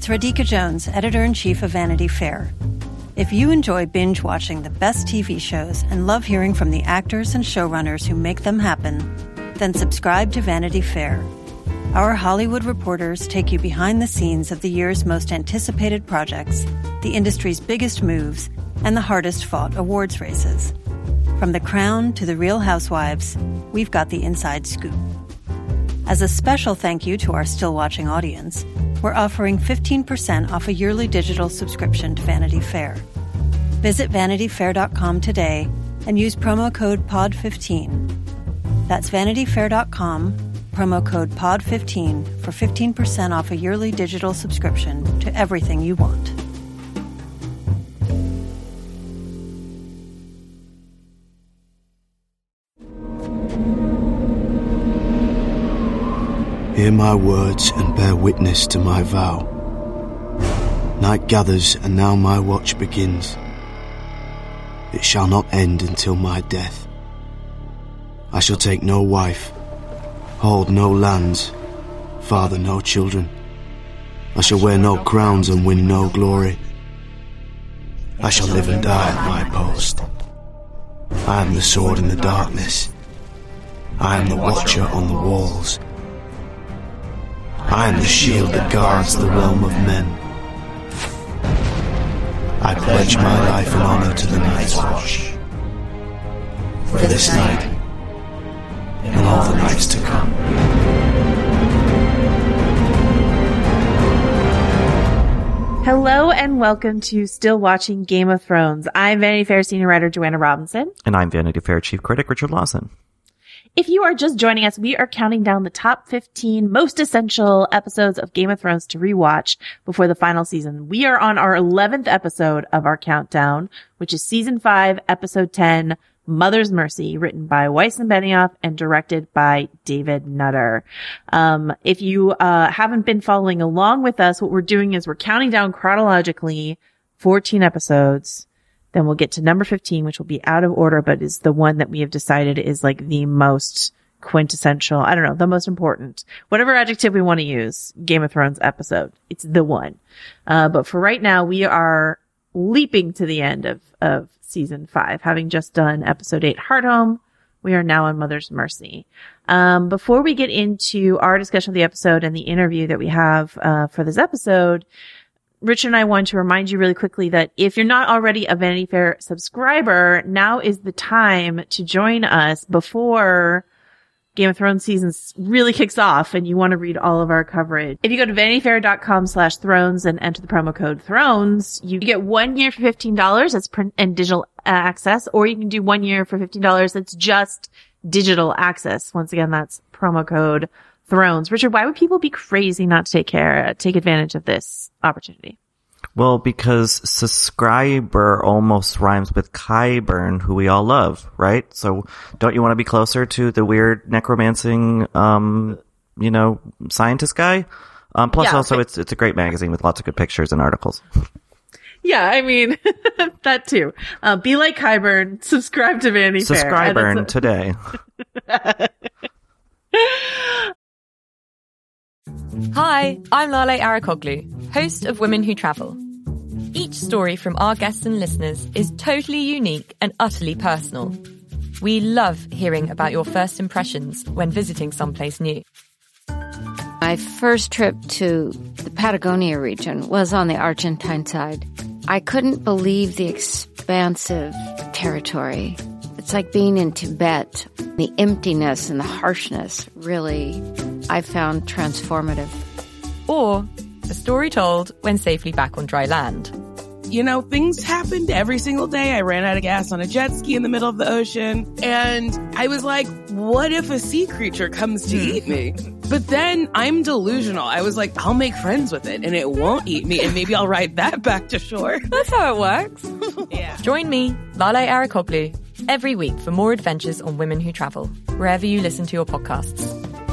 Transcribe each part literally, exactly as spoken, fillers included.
It's Radhika Jones, Editor-in-Chief of Vanity Fair. If you enjoy binge-watching the best T V shows and love hearing from the actors and showrunners who make them happen, then subscribe to Vanity Fair. Our Hollywood reporters take you behind the scenes of the year's most anticipated projects, the industry's biggest moves, and the hardest-fought awards races. From The Crown to The Real Housewives, we've got the inside scoop. As a special thank you to our still-watching audience, we're offering fifteen percent off a yearly digital subscription to Vanity Fair. Visit vanity fair dot com today and use promo code P O D fifteen. That's vanity fair dot com, promo code P O D fifteen for fifteen percent off a yearly digital subscription to everything you want. Hear my words and bear witness to my vow. Night gathers and now my watch begins. It shall not end until my death. I shall take no wife, hold no lands, father no children. I shall wear no crowns and win no glory. I shall live and die at my post. I am the sword in the darkness. I am the watcher on the walls. I am the shield that guards the realm of men. I pledge my life and honor to the Night's Watch. For this night, and all the nights to come. Hello and welcome to Still Watching Game of Thrones. I'm Vanity Fair senior writer Joanna Robinson. And I'm Vanity Fair chief critic Richard Lawson. If you are just joining us, we are counting down the top fifteen most essential episodes of Game of Thrones to rewatch before the final season. We are on our eleventh episode of our countdown, which is season five, episode ten, Mother's Mercy, written by Weiss and Benioff and directed by David Nutter. Um, if you, uh, haven't been following along with us, what we're doing is we're counting down chronologically fourteen episodes. Then we'll get to number fifteen, which will be out of order, but is the one that we have decided is like the most quintessential, I don't know, the most important, whatever adjective we want to use, Game of Thrones episode. It's the one. Uh, but for right now, we are leaping to the end of, of season five, having just done episode eight, Hardhome. We are now on Mother's Mercy. Um, before we get into our discussion of the episode and the interview that we have, uh, for this episode, Richard and I want to remind you really quickly that if you're not already a Vanity Fair subscriber, now is the time to join us before Game of Thrones season really kicks off and you want to read all of our coverage. If you go to vanity fair dot com slash thrones and enter the promo code thrones, you get one year for fifteen dollars. That's print and digital access, or you can do one year for fifteen dollars. That's just digital access. Once again, that's promo code Thrones. Richard, why would people be crazy not to take care, take advantage of this opportunity? Well, because subscriber almost rhymes with Qyburn, who we all love, right? So don't you want to be closer to the weird necromancing, um, you know, scientist guy? Um, plus yeah, also okay. it's, it's a great magazine with lots of good pictures and articles. Yeah, I mean, that too. Uh, be like Qyburn, subscribe to Vanity Fair. Subscribe today. Hi, I'm Lale Arakoglu, host of Women Who Travel. Each story from our guests and listeners is totally unique and utterly personal. We love hearing about your first impressions when visiting someplace new. My first trip to the Patagonia region was on the Argentine side. I couldn't believe the expansive territory. It's like being in Tibet. The emptiness and the harshness really, I found transformative. Or a story told when safely back on dry land. You know, things happened every single day. I ran out of gas on a jet ski in the middle of the ocean. And I was like, what if a sea creature comes to eat me? But then I'm delusional. I was like, I'll make friends with it and it won't eat me. And maybe I'll ride that back to shore. That's how it works. Yeah. Join me, Lale Arakoglu, every week for more adventures on Women Who Travel, wherever you listen to your podcasts.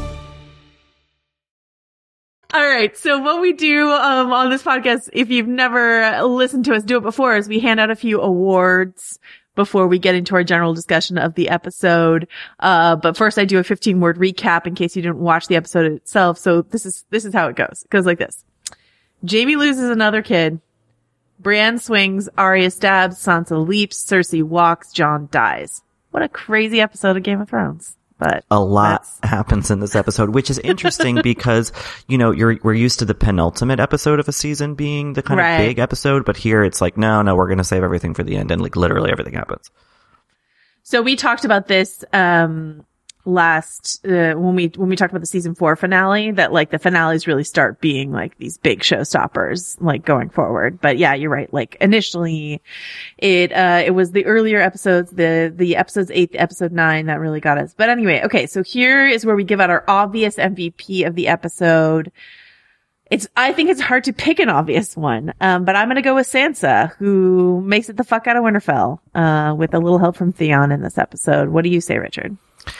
All right. So what we do um, on this podcast, if you've never listened to us do it before, is we hand out a few awards before we get into our general discussion of the episode. Uh, but first I do a fifteen word recap in case you didn't watch the episode itself. So this is, this is how it goes. It goes like this. Jaime loses another kid. Brienne swings, Arya stabs, Sansa leaps, Cersei walks, Jon dies. What a crazy episode of Game of Thrones. But a lot that's... happens in this episode, which is interesting because, you know, you're, we're used to the penultimate episode of a season being the kind right. of big episode, but here it's like, no, no, we're going to save everything for the end, and like literally everything happens. So we talked about this, um, last, uh, when we, when we talked about the season four finale, that like the finales really start being like these big showstoppers, like going forward. But yeah, you're right. Like initially it, uh, it was the earlier episodes, the, the episodes eight, episode nine that really got us. But anyway, okay. So here is where we give out our obvious M V P of the episode. It's, I think it's hard to pick an obvious one. Um, but I'm going to go with Sansa, who makes it the fuck out of Winterfell, uh, with a little help from Theon in this episode. What do you say, Richard?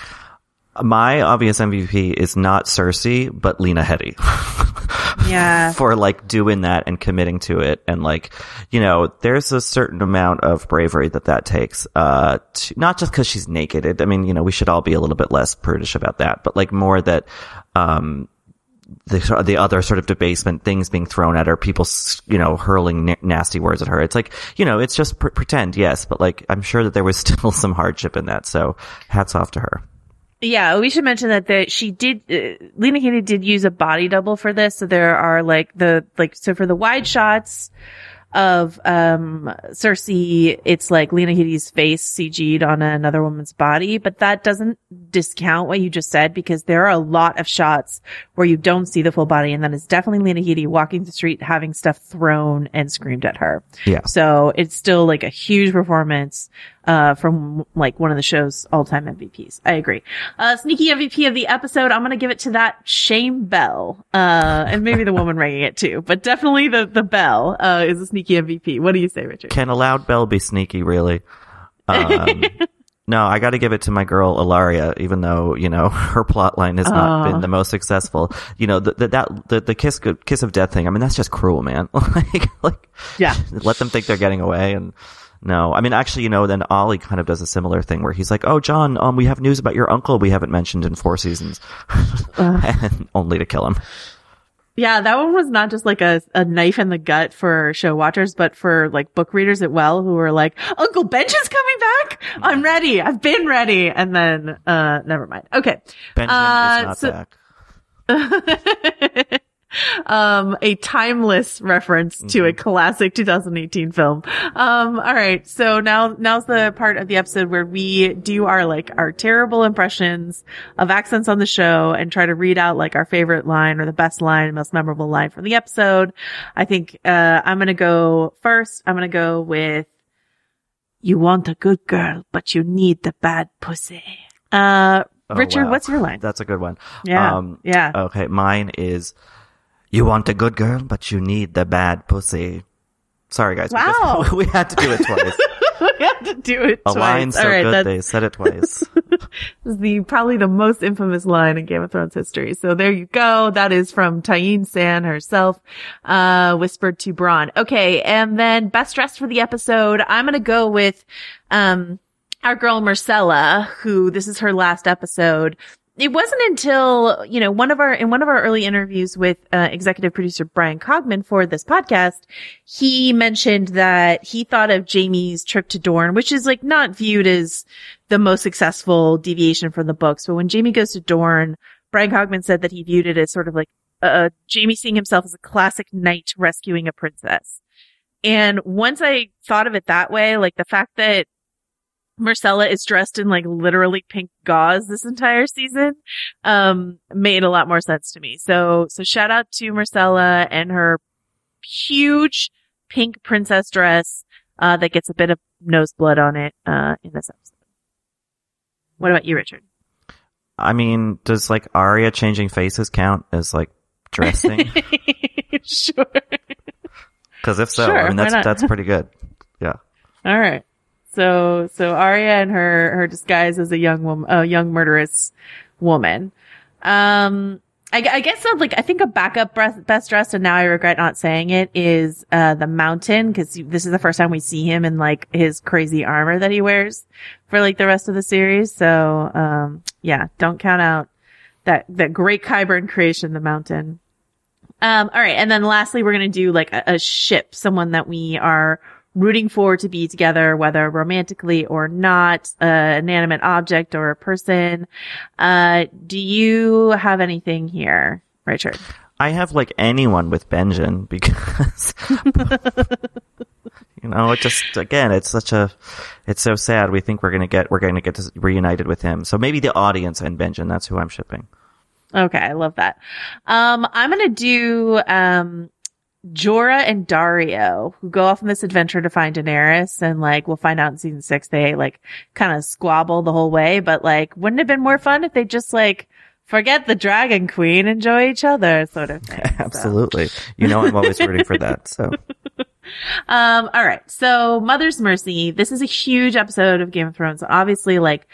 My obvious M V P is not Cersei, but Lena Headey. Yeah. For like doing that and committing to it. And like, you know, there's a certain amount of bravery that that takes, uh, to, not just cause she's naked. It, I mean, you know, we should all be a little bit less prudish about that, but like more that, um, the, the other sort of debasement, things being thrown at her, people, you know, hurling n- nasty words at her. It's like, you know, it's just pr- pretend, yes, but like, I'm sure that there was still some hardship in that. So hats off to her. Yeah, we should mention that the, she did, uh, Lena Headey did use a body double for this. So there are like the, like, so for the wide shots of, um, Cersei, it's like Lena Headey's face C G'd on another woman's body, but that doesn't discount what you just said, because there are a lot of shots where you don't see the full body, and that is definitely Lena Headey walking the street, having stuff thrown and screamed at her. Yeah. So it's still like a huge performance, uh, from like one of the show's all-time M V Ps. I agree. Uh, sneaky M V P of the episode, I'm going to give it to that Shame Bell, uh, and maybe the woman ringing it too, but definitely the, the bell, uh, is a sneaky M V P. What do you say, Richard? Can a loud bell be sneaky, really? Um, no, I got to give it to my girl Ilaria, even though, you know, her plot line has not Oh. been the most successful. You know, the, the, that, the, the kiss, kiss of death thing, I mean, that's just cruel, man. like, like, Yeah. let them think they're getting away, and no, I mean, actually, you know, then Ollie kind of does a similar thing where he's like, oh, John, um, we have news about your uncle we haven't mentioned in four seasons. And only to kill him. Yeah, that one was not just like a, a knife in the gut for show watchers, but for like book readers as well, who were like, Uncle Benj is coming back? I'm ready. I've been ready. And then, uh, never mind. Okay. Benjamin Uh, is not so- back. um, a timeless reference to Mm-hmm. a classic two thousand eighteen film. Um, all right. So now, now's the part of the episode where we do our, like, our terrible impressions of accents on the show and try to read out, like, our favorite line or the best line, most memorable line from the episode. I think, uh, I'm going to go first. I'm going to go with, you want a good girl, but you need the bad pussy. Uh, Oh, Richard, wow. what's your line? That's a good one. Yeah. Um, yeah. Okay, mine is, you want a good girl, but you need the bad pussy. Sorry, guys. we just- Wow. We, had to do it twice. We had to do it A twice. line so All right, good that's they said it twice. is the probably the most infamous line in Game of Thrones history. So there you go. That is from Tyene San herself, uh, whispered to Bronn. Okay, and then best dressed for the episode, I'm gonna go with um our girl Marcella, who this is her last episode. It wasn't until, you know, one of our, in one of our early interviews with, uh, executive producer Brian Cogman for this podcast, he mentioned that he thought of Jaime's trip to Dorne, which is like not viewed as the most successful deviation from the books. But when Jaime goes to Dorne, Brian Cogman said that he viewed it as sort of like, uh, Jaime seeing himself as a classic knight rescuing a princess. And once I thought of it that way, like the fact that Marcella is dressed in like literally pink gauze this entire season, um, made a lot more sense to me. So, so shout out to Marcella and her huge pink princess dress, uh, that gets a bit of noseblood on it, uh, in this episode. What about you, Richard? I mean, does like Arya changing faces count as like dressing? Sure. Because if so, Sure, I mean, why that's, not? that's pretty good. Yeah. All right. So, so Arya and her, her disguise as a young woman, a young murderous woman. Um, I, I guess that, like, I think a backup best, best dressed, and now I regret not saying it, is, uh, the Mountain, cause this is the first time we see him in, like, his crazy armor that he wears for, like, the rest of the series. So, um, yeah, don't count out that, that great Qyburn creation, the Mountain. Um, all right. And then lastly, we're going to do like a, a ship, someone that we are rooting for to be together, whether romantically or not, uh, an inanimate object or a person. Uh, do you have anything here, Richard? I have like anyone with Benjen because, you know, it just, again, it's such a, it's so sad. We think we're going to get, we're going to get reunited with him. So maybe the audience and Benjen, that's who I'm shipping. Okay. I love that. Um, I'm going to do, um, Jorah and Dario, who go off on this adventure to find Daenerys, and like we'll find out in season six they like kind of squabble the whole way, but like wouldn't it have been more fun if they just like forget the Dragon Queen, enjoy each other, sort of thing. Absolutely. So. You know I'm always rooting for that. So um all right. So Mother's Mercy, this is a huge episode of Game of Thrones. Obviously, like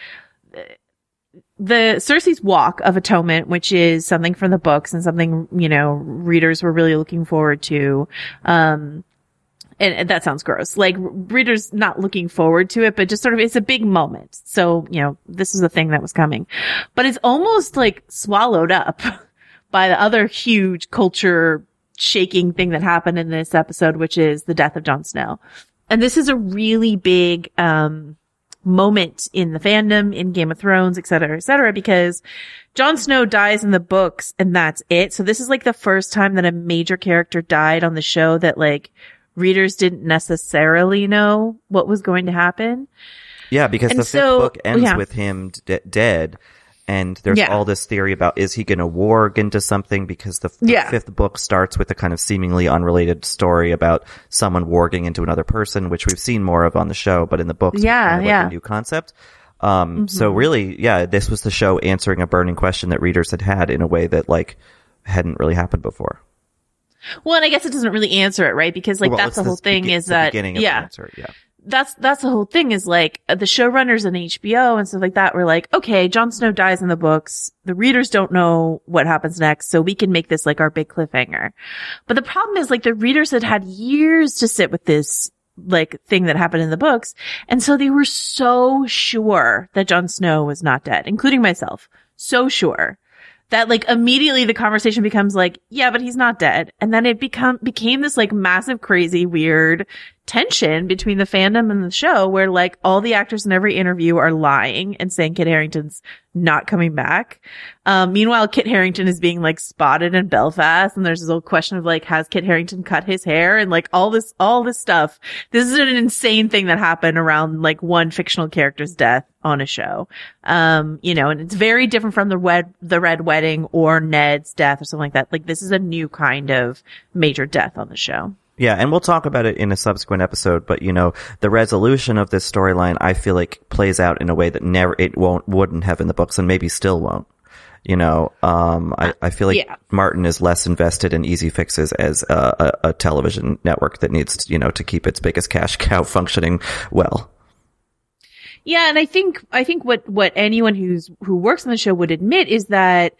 the Cersei's Walk of Atonement, which is something from the books and something, you know, readers were really looking forward to. Um, and, and that sounds gross. Like readers not looking forward to it, but just sort of, it's a big moment. So, you know, this is the thing that was coming, but it's almost like swallowed up by the other huge culture shaking thing that happened in this episode, which is the death of Jon Snow. And this is a really big, um, moment in the fandom, in Game of Thrones, et cetera, et cetera, because Jon Snow dies in the books and that's it. So this is like the first time that a major character died on the show that like readers didn't necessarily know what was going to happen. Yeah, because and the so, fifth book ends yeah. with him d- dead. And there's yeah. all this theory about, is he going to warg into something? Because the, the yeah. fifth book starts with a kind of seemingly unrelated story about someone warging into another person, which we've seen more of on the show, but in the books, yeah, it's kind of yeah. like a new concept. Um, mm-hmm. So really, yeah, this was the show answering a burning question that readers had had in a way that like hadn't really happened before. Well, and I guess it doesn't really answer it, right? Because like well, that's the whole thing be- is the that, beginning of yeah. the answer, yeah. That's, that's the whole thing is like the showrunners and H B O and stuff like that were like, okay, Jon Snow dies in the books. The readers don't know what happens next. So we can make this like our big cliffhanger. But the problem is like the readers had had years to sit with this like thing that happened in the books. And so they were so sure that Jon Snow was not dead, including myself. So sure that like immediately the conversation becomes like, yeah, but he's not dead. And then it become, became this like massive, crazy, weird tension between the fandom and the show where like all the actors in every interview are lying and saying Kit Harington's not coming back. Um, meanwhile, Kit Harington is being like spotted in Belfast, and there's this whole question of like, has Kit Harington cut his hair and like all this, all this stuff. This is an insane thing that happened around like one fictional character's death on a show. Um, you know, and it's very different from the Red, the Red Wedding or Ned's death or something like that. Like this is a new kind of major death on the show. Yeah, and we'll talk about it in a subsequent episode, but you know, the resolution of this storyline, I feel like plays out in a way that never, it won't, wouldn't have in the books and maybe still won't. You know, um, I, I feel like yeah. Martin is less invested in easy fixes as a, a, a television network that needs, you know, to keep its biggest cash cow functioning well. Yeah, and I think, I think what, what anyone who's, who works on the show would admit is that,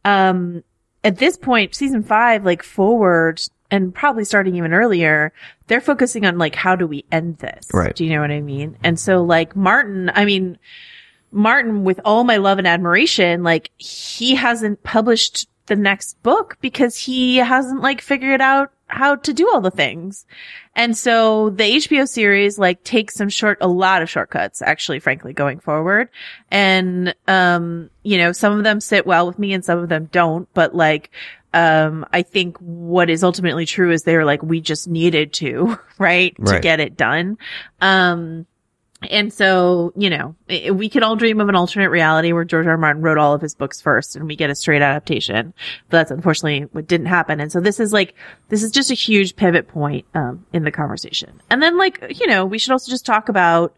um, at this point, season five, like forward, and probably starting even earlier, they're focusing on like, how do we end this? Right. Do you know what I mean? And so like Martin, I mean, Martin, with all my love and admiration, like he hasn't published the next book because he hasn't like figured out how to do all the things. And so the H B O series like takes some short, a lot of shortcuts actually, frankly, going forward. And, um, you know, some of them sit well with me and some of them don't, but like, um, I think what is ultimately true is they're like, we just needed to, right, to Right. get it done. Um, and so, you know, it, we could all dream of an alternate reality where George R. R. Martin wrote all of his books first and we get a straight adaptation. But that's unfortunately what didn't happen. And so this is like, this is just a huge pivot point, um, in the conversation. And then like, you know, we should also just talk about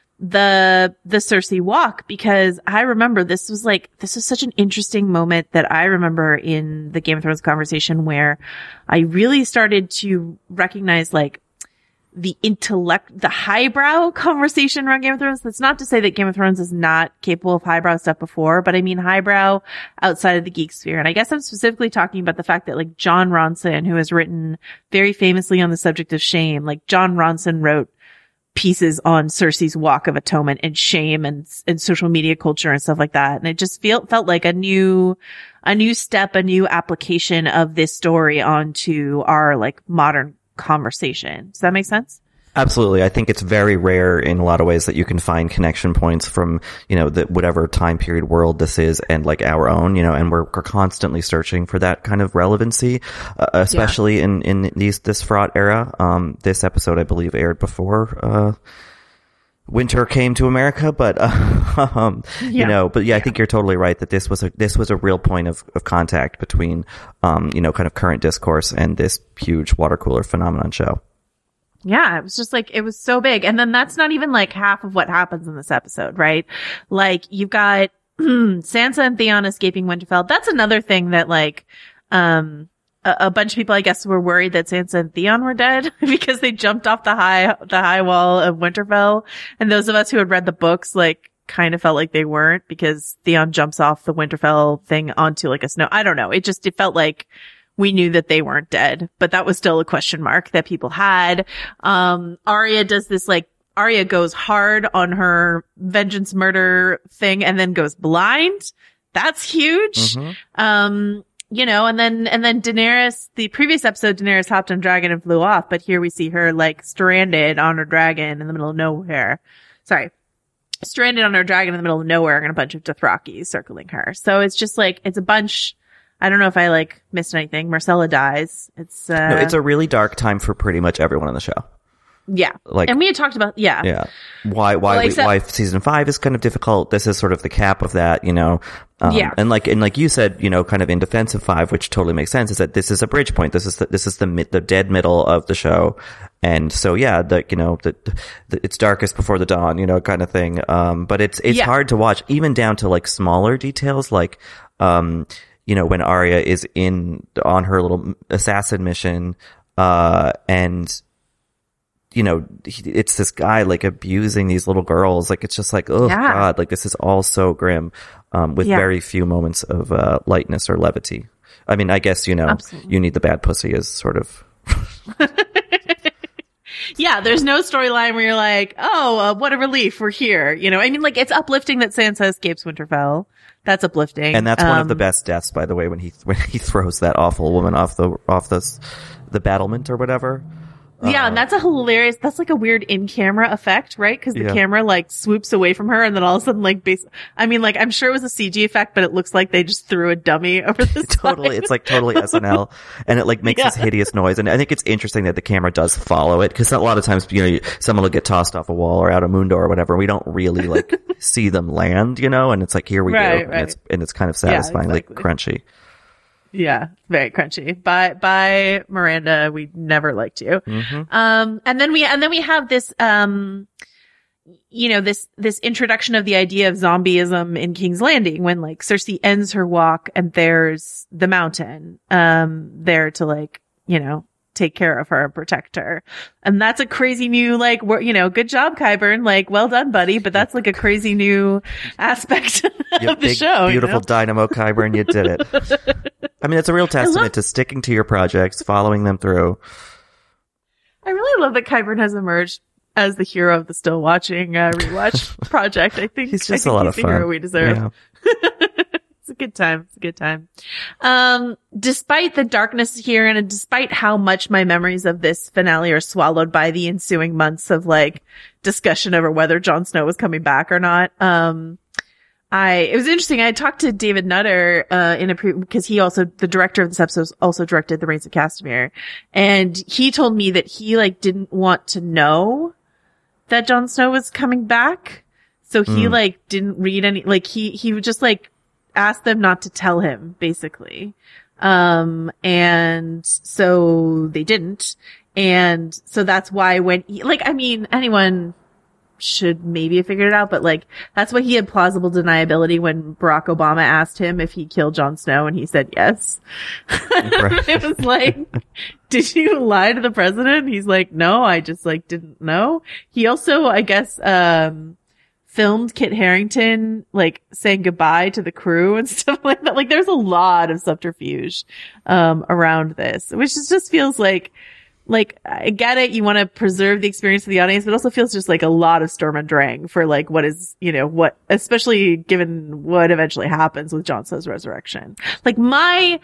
the, the Cersei walk, because I remember this was like, this was such an interesting moment that I remember in the Game of Thrones conversation where I really started to recognize like, the intellect, the highbrow conversation around Game of Thrones. That's not to say that Game of Thrones is not capable of highbrow stuff before, but I mean highbrow outside of the geek sphere. And I guess I'm specifically talking about the fact that like Jon Ronson, who has written very famously on the subject of shame, like Jon Ronson wrote pieces on Cersei's walk of atonement and shame and, and social media culture and stuff like that. And it just felt, felt like a new, a new step, a new application of this story onto our like modern conversation. Does that make sense? Absolutely. I think it's very rare in a lot of ways that you can find connection points from, you know, the, whatever time period world this is and like our own, you know, and we're, we're constantly searching for that kind of relevancy, uh, especially yeah. in, in these, this fraught era. Um, this episode, I believe, aired before, uh, winter came to America, but, uh, um, yeah. you know, but yeah, I think you're totally right that this was a, this was a real point of, of contact between, um, you know, kind of current discourse and this huge water cooler phenomenon show. Yeah, it was just like, it was so big. And then that's not even like half of what happens in this episode, right? Like, you've got Sansa and Theon escaping Winterfell. That's another thing that like, um, a, a bunch of people, I guess, were worried that Sansa and Theon were dead because they jumped off the high, the high wall of Winterfell. And those of us who had read the books, like, kind of felt like they weren't because Theon jumps off the Winterfell thing onto like a snow. I don't know. It just, it felt like we knew that they weren't dead, but that was still a question mark that people had. Um, Arya does this like, Arya goes hard on her vengeance murder thing and then goes blind. That's huge. Mm-hmm. Um, you know, and then, and then Daenerys, the previous episode, Daenerys hopped on a dragon and flew off, but here we see her like stranded on her dragon in the middle of nowhere. Sorry. Stranded on her dragon in the middle of nowhere and a bunch of Dothrakis circling her. So it's just like, it's a bunch. I don't know if I like missed anything. Marcella dies. It's uh, no, it's a really dark time for pretty much everyone on the show. Yeah, like, and we had talked about yeah, yeah. Why, why, well, except, why season five is kind of difficult. This is sort of the cap of that, you know. Um, yeah, and like, and like you said, you know, kind of in defense of five, which totally makes sense, is that this is a bridge point. This is the, this is the mid, the dead middle of the show, and so yeah, the you know, the, the it's darkest before the dawn, you know, kind of thing. Um, but it's it's yeah. hard to watch, even down to like smaller details, like um. you know, when Arya is in, on her little assassin mission, uh, and, you know, he, it's this guy, like, abusing these little girls. Like, it's just like, oh, yeah. God, like, this is all so grim, um, with yeah. very few moments of, uh, lightness or levity. I mean, I guess, you know, Absolutely. You need the bad pussy as sort of. Yeah, there's no storyline where you're like, oh, uh, what a relief, we're here. You know, I mean, like, it's uplifting that Sansa escapes Winterfell. That's uplifting. And that's um, one of the best deaths, by the way, when he when he throws that awful woman off the off the the battlement or whatever. Yeah, uh, and that's a hilarious, that's like a weird in-camera effect, right? Because the yeah. camera like swoops away from her and then all of a sudden like base, I mean, like, I'm sure it was a C G effect, but it looks like they just threw a dummy over the Totally. side. It's like totally S N L. And it like makes yeah. this hideous noise. And I think it's interesting that the camera does follow it, because a lot of times, you know, someone will get tossed off a wall or out a moon door or whatever. We don't really like see them land, you know, and it's like, here we right, go. Right. And it's, and it's kind of satisfying, yeah, exactly. like crunchy. Yeah, very crunchy. Bye, bye, Miranda. We never liked you. Mm-hmm. Um, and then we, and then we have this, um, you know, this, this introduction of the idea of zombieism in King's Landing when like Cersei ends her walk and there's the mountain, um, there to like, you know, take care of her and protect her. And that's a crazy new, like, you know, good job, Qyburn. Like, well done, buddy. But that's like a crazy new aspect of you the big, show. Beautiful you know? Dynamo Qyburn. You did it. I mean, it's a real testament love- to sticking to your projects, following them through. I really love that Qyburn has emerged as the hero of the Still Watching uh, rewatch project. I think he's just I think a lot he's of the fun. hero we deserve. Yeah. It's a good time. It's a good time. Um, despite the darkness here and despite how much my memories of this finale are swallowed by the ensuing months of like discussion over whether Jon Snow was coming back or not, um, I, it was interesting. I talked to David Nutter, uh, in a pre, because he also, the director of this episode also directed The Reigns of Castamere. And he told me that he like didn't want to know that Jon Snow was coming back. So he mm. like didn't read any, like he, he would just like ask them not to tell him, basically. Um, and so they didn't. And so that's why when he, like, I mean, anyone should maybe have figured it out, but like, that's why he had plausible deniability when Barack Obama asked him if he killed Jon Snow and he said yes. Right. It was like, did you lie to the president? He's like, no, I just like didn't know. He also, I guess, um, filmed Kit Harington like saying goodbye to the crew and stuff like that. Like there's a lot of subterfuge, um, around this, which is, just feels like, like, I get it. You want to preserve the experience of the audience, but it also feels just like a lot of Storm and Drang for like what is, you know, what, especially given what eventually happens with Jon Snow's resurrection. Like my,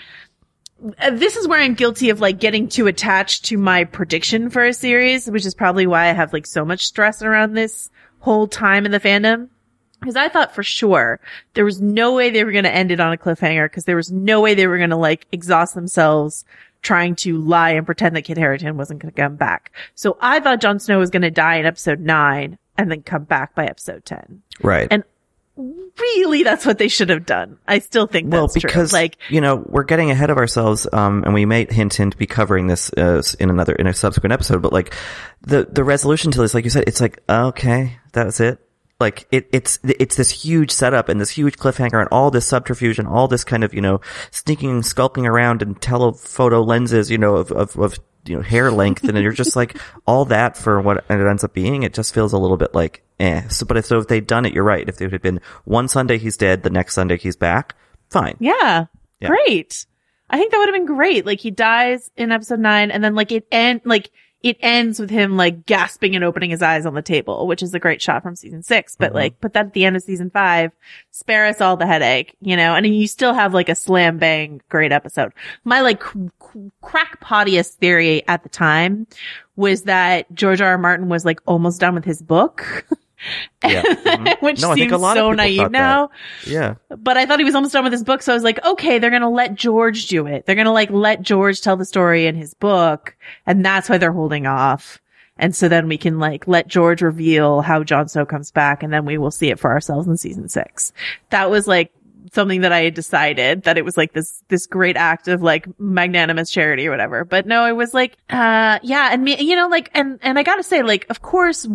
this is where I'm guilty of like getting too attached to my prediction for a series, which is probably why I have like so much stress around this whole time in the fandom. Because I thought for sure there was no way they were going to end it on a cliffhanger, because there was no way they were going to like exhaust themselves trying to lie and pretend that Kit Harington wasn't going to come back. So I thought Jon Snow was going to die in episode nine and then come back by episode ten. Right. And really, that's what they should have done. I still think that's well, because, true. Like, you know, we're getting ahead of ourselves, um, and we may hint hint be covering this uh, in another in a subsequent episode. But like the the resolution to this, like you said, it's like okay, that's it. Like it, it's, it's this huge setup and this huge cliffhanger and all this subterfuge and all this kind of, you know, sneaking and skulking around and telephoto lenses, you know, of, of, of, you know, hair length. And you're just like all that for what it ends up being. It just feels a little bit like, eh. So, but if, so if they'd done it, you're right. If it had been one Sunday he's dead, the next Sunday he's back, fine. Yeah. Yeah. Great. I think that would have been great. Like he dies in episode nine and then like it end, like, it ends with him like gasping and opening his eyes on the table, which is a great shot from season six. But mm-hmm. like put that at the end of season five, spare us all the headache, you know, and you still have like a slam bang great episode. My like c- c- crackpotiest theory at the time was that George R. R. Martin was like almost done with his book. Yeah. Mm-hmm. Which no, seems so naive now. That. Yeah. But I thought he was almost done with his book. So I was like, okay, they're going to let George do it. They're going to like let George tell the story in his book. And that's why they're holding off. And so then we can like let George reveal how Jon Snow comes back. And then we will see it for ourselves in season six. That was like something that I had decided that it was like this, this great act of like magnanimous charity or whatever. But no, it was like, uh, yeah. And me, you know, like, and, and I gotta say, like, of course,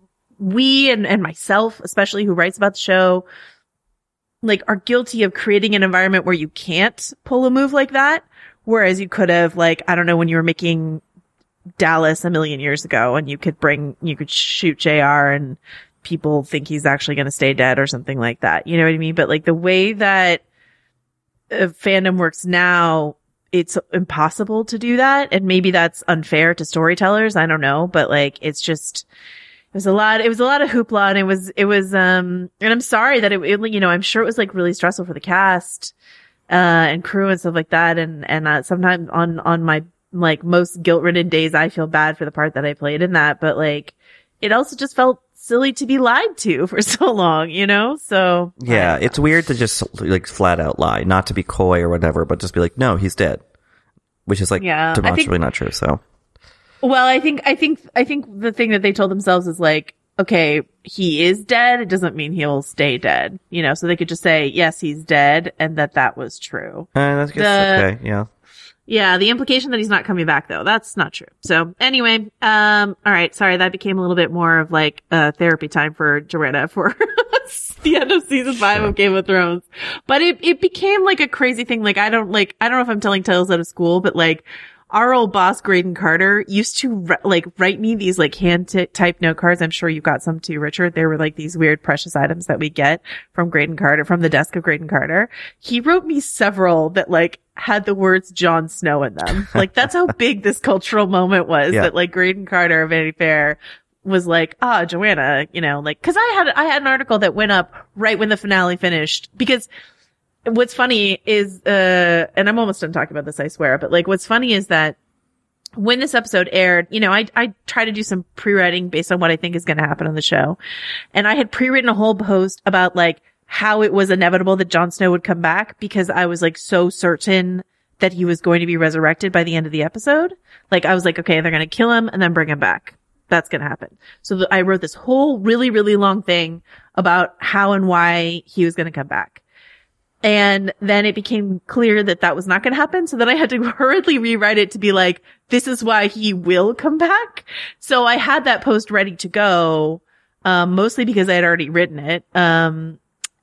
we and, and myself, especially who writes about the show, like are guilty of creating an environment where you can't pull a move like that. Whereas you could have, like, I don't know, when you were making Dallas a million years ago and you could bring, you could shoot J R and people think he's actually going to stay dead or something like that. You know what I mean? But like the way that uh, fandom works now, it's impossible to do that. And maybe that's unfair to storytellers. I don't know. But like, it's just, It was a lot, it was a lot of hoopla and it was, it was, um, and I'm sorry that it, it, you know, I'm sure it was like really stressful for the cast, uh, and crew and stuff like that. And, and, uh, sometimes on, on my, like, most guilt-ridden days, I feel bad for the part that I played in that. But like, it also just felt silly to be lied to for so long, you know? So. Yeah, it's weird to just like flat out lie, not to be coy or whatever, but just be like, no, he's dead. Which is like yeah, demonstrably not true, so. Well, I think, I think, I think the thing that they told themselves is like, okay, he is dead. It doesn't mean he'll stay dead, you know, so they could just say, yes, he's dead and that that was true. Uh, that's the, okay. Yeah. Yeah. The implication that he's not coming back though, that's not true. So anyway, um, all right. Sorry. That became a little bit more of like, uh, therapy time for Joanna for the end of season five sure. of Game of Thrones. But it, it became like a crazy thing. Like, I don't like, I don't know if I'm telling tales out of school, but like, our old boss, Graydon Carter, used to like write me these like hand t- type note cards. I'm sure you got some too, Richard. They were like these weird precious items that we get from Graydon Carter, from the desk of Graydon Carter. He wrote me several that like had the words Jon Snow in them. Like that's how big this cultural moment was yeah. that like Graydon Carter of Vanity Fair was like, ah, Joanna, you know, like, cause I had, I had an article that went up right when the finale finished because what's funny is, uh, and I'm almost done talking about this, I swear, but like what's funny is that when this episode aired, you know, I, I try to do some pre-writing based on what I think is going to happen on the show. And I had pre-written a whole post about like how it was inevitable that Jon Snow would come back because I was like so certain that he was going to be resurrected by the end of the episode. Like I was like, okay, they're going to kill him and then bring him back. That's going to happen. So th- I wrote this whole really, really long thing about how and why he was going to come back. And then it became clear that that was not going to happen. So then I had to hurriedly rewrite it to be like, this is why he will come back. So I had that post ready to go, um, mostly because I had already written it, um,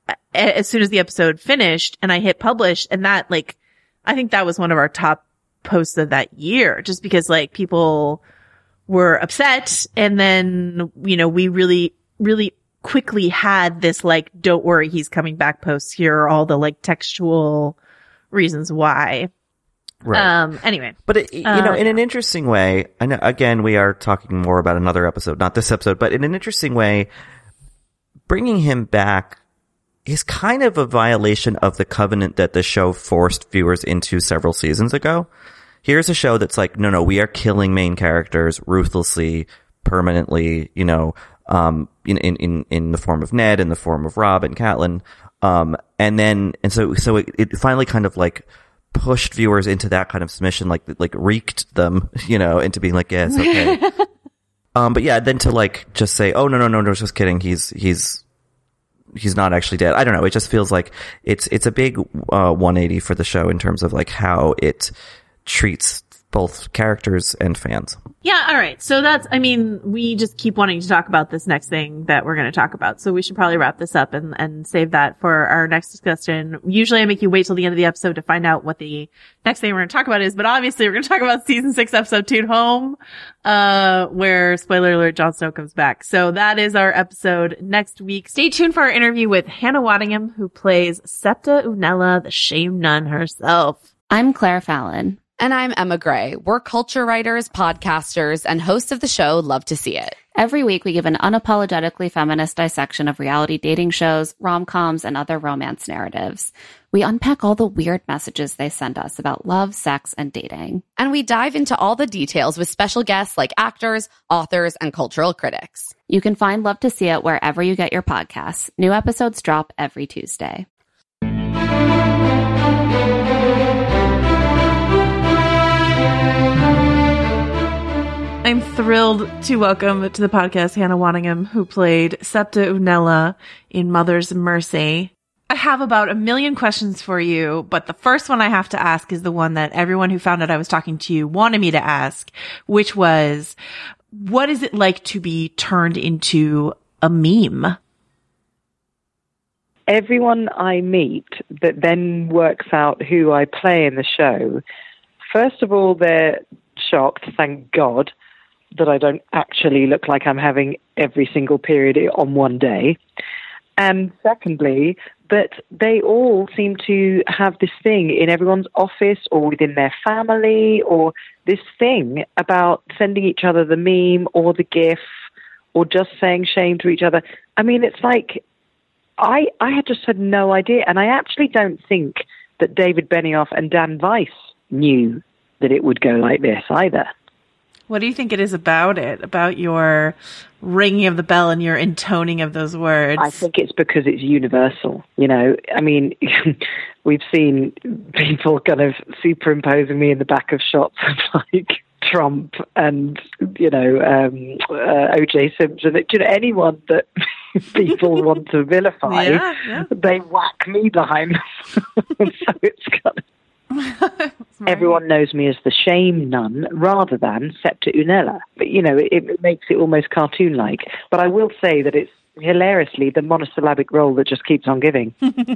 as soon as the episode finished and I hit publish. And that, like, I think that was one of our top posts of that year, just because like people were upset. And then, you know, we really, really quickly had this like, don't worry, he's coming back posts. Here are all the like textual reasons why. Right. Um, anyway. But, it, you uh, know, in yeah. an interesting way, I know, again, we are talking more about another episode, not this episode, but in an interesting way, bringing him back is kind of a violation of the covenant that the show forced viewers into several seasons ago. Here's a show that's like, no, no, we are killing main characters ruthlessly, permanently, you know, um, in, in, in, in the form of Ned, in the form of Rob and Catelyn. Um, and then, and so, so it, it finally kind of like, pushed viewers into that kind of submission, like like wreaked them, you know, into being like, yeah, it's okay. um, but yeah, then to like just say, oh no no no no, just kidding, he's he's he's not actually dead. I don't know. It just feels like it's it's a big uh, one eighty for the show in terms of like how it treats both characters and fans. Yeah, all right. So that's, I mean, we just keep wanting to talk about this next thing that we're going to talk about. So we should probably wrap this up and, and save that for our next discussion. Usually I make you wait till the end of the episode to find out what the next thing we're going to talk about is, but obviously we're going to talk about season six, episode two, Home, uh, where, spoiler alert, Jon Snow comes back. So that is our episode next week. Stay tuned for our interview with Hannah Waddingham, who plays Septa Unella, the Shame Nun herself. I'm Claire Fallon. And I'm Emma Gray. We're culture writers, podcasters, and hosts of the show Love to See It. Every week, we give an unapologetically feminist dissection of reality dating shows, rom-coms, and other romance narratives. We unpack all the weird messages they send us about love, sex, and dating. And we dive into all the details with special guests like actors, authors, and cultural critics. You can find Love to See It wherever you get your podcasts. New episodes drop every Tuesday. I'm thrilled to welcome to the podcast Hannah Waddingham, who played Septa Unella in Mother's Mercy. I have about a million questions for you, but the first one I have to ask is the one that everyone who found out I was talking to you wanted me to ask, which was, what is it like to be turned into a meme? Everyone I meet that then works out who I play in the show, first of all, they're shocked, thank God, that I don't actually look like I'm having every single period on one day. And secondly, that they all seem to have this thing in everyone's office or within their family, or this thing about sending each other the meme or the GIF or just saying shame to each other. I mean, it's like, I, I had just had no idea. And I actually don't think that David Benioff and Dan Weiss knew that it would go like this either. What do you think it is about it, about your ringing of the bell and your intoning of those words? I think it's because it's universal. You know, I mean, we've seen people kind of superimposing me in the back of shots of like Trump and, you know, um, uh, O J Simpson. You know, anyone that people want to vilify, yeah, yeah. they whack me behind. So it's kind of, everyone knows me as the Shame Nun rather than Septa Unella. But, you know, it, it makes it almost cartoon-like. But I will say that it's hilariously the monosyllabic role that just keeps on giving.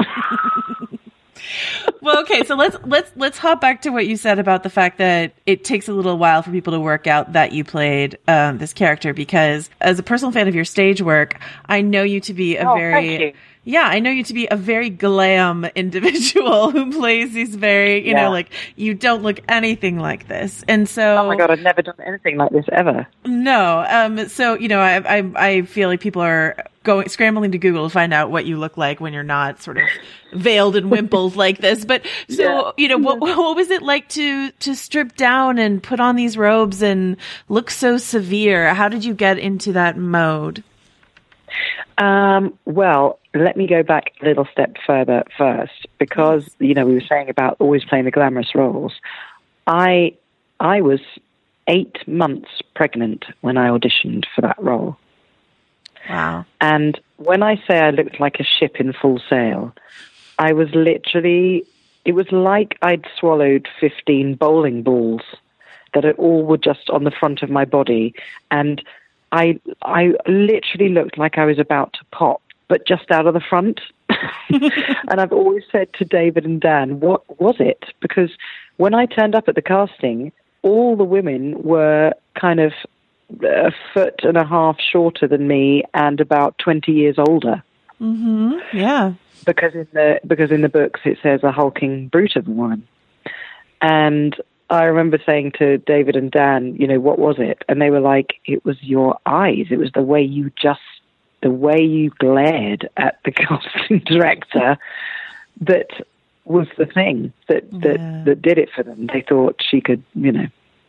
Well, okay, so let's let's let's hop back to what you said about the fact that it takes a little while for people to work out that you played um, this character, because as a personal fan of your stage work, I know you to be a oh, very thank you. Yeah, I know you to be a very glam individual who plays these very, you yeah. know, like, you don't look anything like this. And so... Oh my God, I've never done anything like this ever. No. Um. So, you know, I I, I feel like people are going scrambling to Google to find out what you look like when you're not sort of veiled and wimpled like this. But so, yeah. you know, what what was it like to, to strip down and put on these robes and look so severe? How did you get into that mode? Um, well, let me go back a little step further first, because, you know, we were saying about always playing the glamorous roles. I, I was eight months pregnant when I auditioned for that role. Wow. And when I say I looked like a ship in full sail, I was literally, it was like I'd swallowed fifteen bowling balls that all were just on the front of my body. And I I literally looked like I was about to pop, but just out of the front. And I've always said to David and Dan, what was it? Because when I turned up at the casting, all the women were kind of a foot and a half shorter than me and about twenty years older. Mm-hmm. Yeah. Because in the because in the books it says a hulking brute of a woman. And I remember saying to David and Dan, you know, what was it? And they were like, it was your eyes. It was the way you just, the way you glared at the casting director that was the thing that, that, yeah. that did it for them. They thought she could, you know,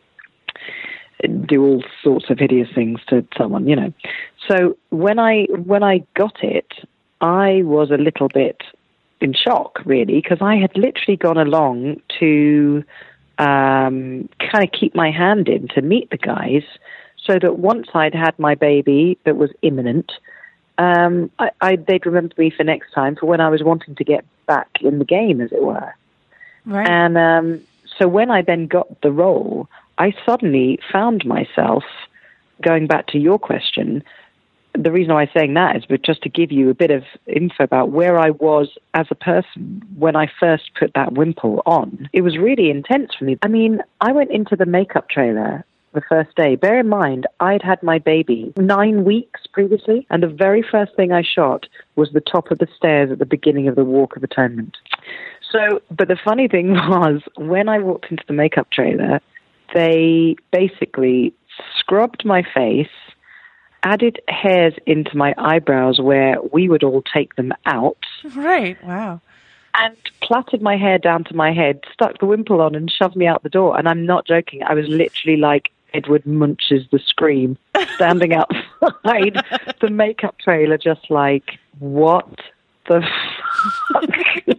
do all sorts of hideous things to someone, you know. So when I, when I got it, I was a little bit in shock, really, because I had literally gone along to um, kind of keep my hand in to meet the guys so that once I'd had my baby that was imminent, um, I, I, they'd remember me for next time for when I was wanting to get back in the game, as it were. Right. And um, so when I then got the role, I suddenly found myself, going back to your question, the reason I was saying that is just to give you a bit of info about where I was as a person when I first put that wimple on. It was really intense for me. I mean, I went into the makeup trailer the first day. Bear in mind, I'd had my baby nine weeks previously, and the very first thing I shot was the top of the stairs at the beginning of the Walk of Atonement. So, but the funny thing was, when I walked into the makeup trailer, they basically scrubbed my face, added hairs into my eyebrows where we would all take them out. Right, wow. And plaited my hair down to my head, stuck the wimple on and shoved me out the door. And I'm not joking. I was literally like Edward Munch's The Scream, standing outside the makeup trailer just like, what the fuck?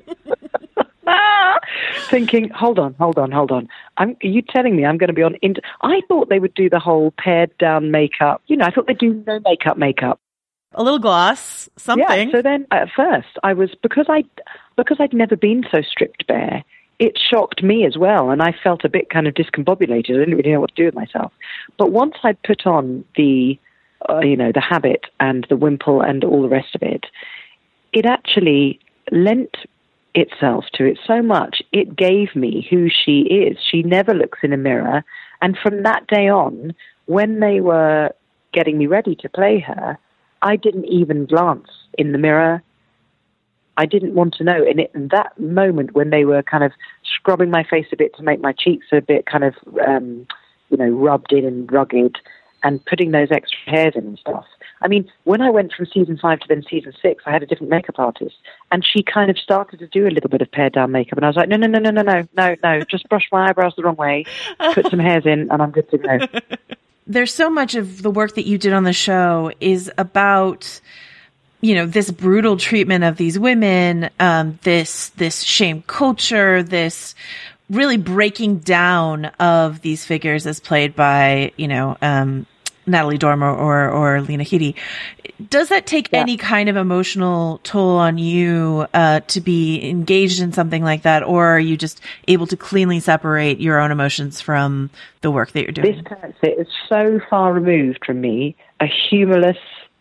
Thinking, hold on, hold on, hold on. I'm, are you telling me I'm going to be on... Inter- I thought they would do the whole pared down makeup. You know, I thought they'd do no makeup makeup. A little gloss, something. Yeah, so then at first I was... Because, I, because I'd never been so stripped bare, it shocked me as well, and I felt a bit kind of discombobulated. I didn't really know what to do with myself. But once I'd put on the, uh, you know, the habit and the wimple and all the rest of it, it actually lent itself to it so much. It gave me who she is. She never looks in a mirror. And from that day on, when they were getting me ready to play her, I didn't even glance in the mirror. I didn't want to know. And it, in that moment when they were kind of scrubbing my face a bit to make my cheeks a bit kind of, um, you know, rubbed in and rugged and putting those extra hairs in and stuff. I mean, when I went from season five to then season six, I had a different makeup artist, and she kind of started to do a little bit of pared down makeup, and I was like, no, no, no, no, no, no, no, no, just brush my eyebrows the wrong way, put some hairs in, and I'm good to go. There's so much of the work that you did on the show is about, you know, this brutal treatment of these women, um, this this shame culture, this really breaking down of these figures as played by, you know, um, Natalie Dormer or, or Lena Headey. Does that take yeah. any kind of emotional toll on you uh, to be engaged in something like that, or are you just able to cleanly separate your own emotions from the work that you're doing? This character is so far removed from me, a humorless,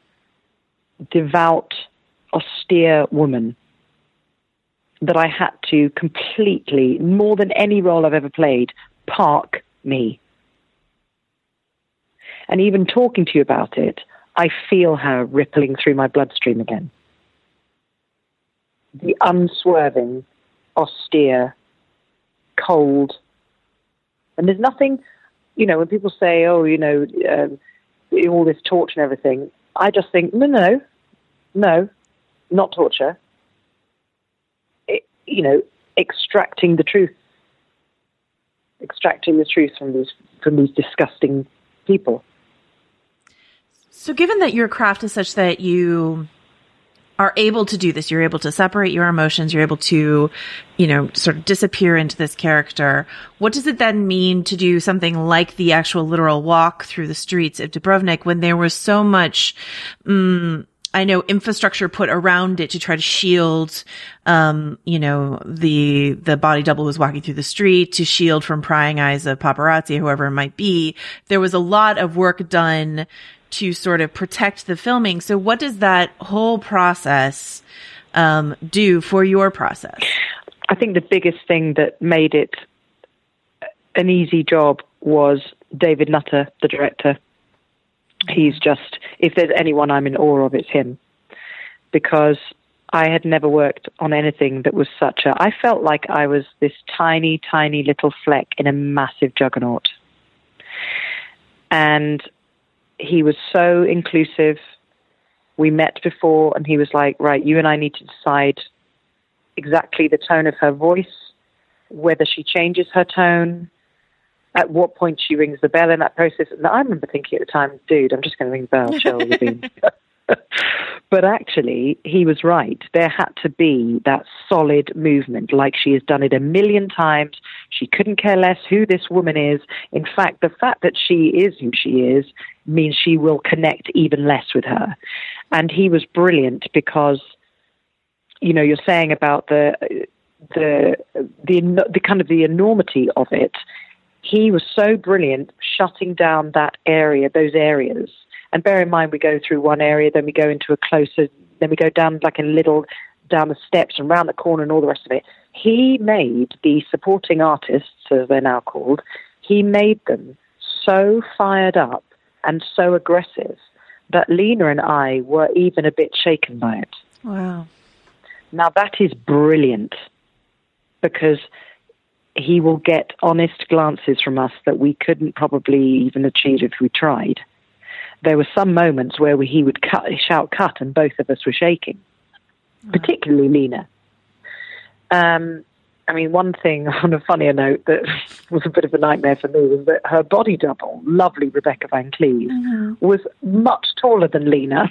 devout, austere woman, that I had to completely, more than any role I've ever played, park me. And even talking to you about it, I feel her rippling through my bloodstream again. The unswerving, austere, cold. And there's nothing, you know, when people say, oh, you know, um, all this torture and everything, I just think, no, no, no, not torture. It, you know, extracting the truth. Extracting the truth from these, from these disgusting people. So given that your craft is such that you are able to do this, you're able to separate your emotions, you're able to, you know, sort of disappear into this character, what does it then mean to do something like the actual literal walk through the streets of Dubrovnik when there was so much, um, I know, infrastructure put around it to try to shield, um, you know, the, the body double was walking through the street to shield from prying eyes of paparazzi, whoever it might be. There was a lot of work done to sort of protect the filming. So what does that whole process um, do for your process? I think the biggest thing that made it an easy job was David Nutter, the director. He's just, if there's anyone I'm in awe of, it's him. Because I had never worked on anything that was such a... I felt like I was this tiny, tiny little fleck in a massive juggernaut. And he was so inclusive. We met before, and he was like, right, you and I need to decide exactly the tone of her voice, whether she changes her tone, at what point she rings the bell in that process. And I remember thinking at the time, dude, I'm just going to ring the bell, Cheryl Levine. But actually, he was right. There had to be that solid movement, like she has done it a million times. She couldn't care less who this woman is. In fact, the fact that she is who she is means she will connect even less with her. And he was brilliant because, you know, you're saying about the the the the kind of the enormity of it. He was so brilliant shutting down that area, those areas. And bear in mind, we go through one area, then we go into a closer, then we go down like a little, down the steps and round the corner and all the rest of it. He made the supporting artists, as they're now called, he made them so fired up and so aggressive that Lena and I were even a bit shaken by it. Wow. Now that is brilliant, because he will get honest glances from us that we couldn't probably even achieve if we tried. There were some moments where we, he would cut, shout cut, and both of us were shaking, wow. Particularly Lena. Um, I mean, one thing on a funnier note that was a bit of a nightmare for me was that her body double, lovely Rebecca Van Cleve, mm-hmm. was much taller than Lena.